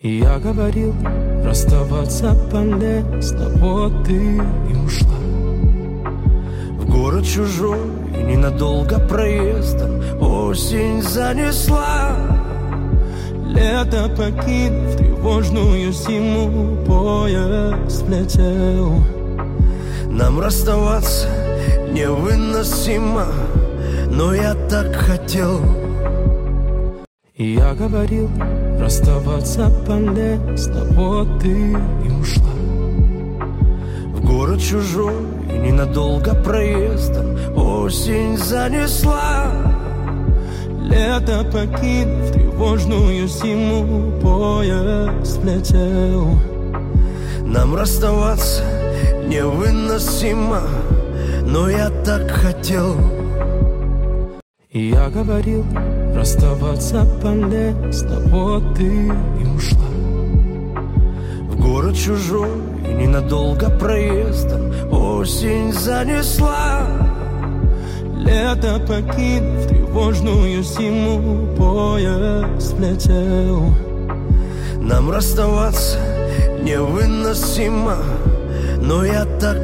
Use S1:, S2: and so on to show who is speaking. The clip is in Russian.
S1: И я говорил, расставаться полезно, вот ты и ушла. В город чужой, ненадолго проездом, осень занесла. Лето покинув тревожную зиму, поезд влетел. Нам расставаться невыносимо, но я так хотел. И я говорил, расставаться полезно, вот ты и ушла. В город чужой, ненадолго проездом, осень занесла. Лето покинув тревожную зиму, поезд влетел. Нам расставаться невыносимо, но я так хотел. И я говорил, расставаться полезно, вот ты и ушла. В город чужой, ненадолго проездом, осень занесла. Лето покинув тревожную зиму, поезд влетел. Нам расставаться невыносимо, но я так